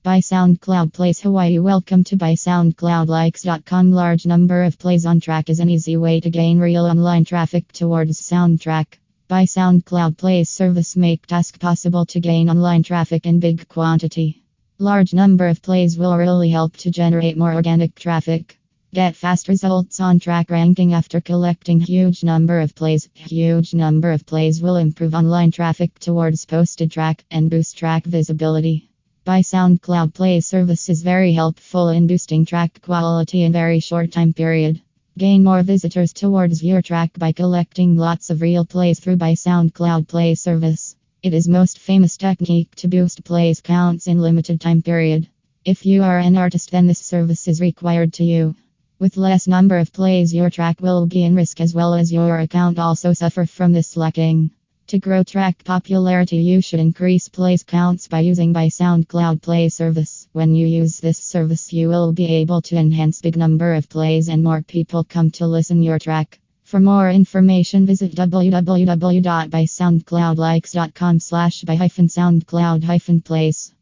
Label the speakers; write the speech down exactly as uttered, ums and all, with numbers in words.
Speaker 1: By SoundCloud Plays Hawaii. Welcome to By SoundCloud Likes dot com. Large number of plays on track is an easy way to gain real online traffic towards SoundTrack. By SoundCloud Plays service make task possible to gain online traffic in big quantity. Large number of plays will really help to generate more organic traffic. Get fast results on track ranking after collecting huge number of plays. Huge number of plays will improve online traffic towards posted track and boost track visibility. By SoundCloud Plays service is very helpful in boosting track quality in very short time period. Gain more visitors towards your track by collecting lots of real plays through By SoundCloud Plays service. It is most famous technique to boost plays counts in limited time period. If you are an artist, then this service is required to you. With less number of plays, your track will be in risk as well as your account also suffer from this lacking. To grow track popularity, you should increase plays counts by using By SoundCloud Play service. When you use this service, you will be able to enhance big number of plays and more people come to listen your track. For more information, visit w w w dot by soundcloud likes dot com slash by hyphen soundcloud hyphen plays.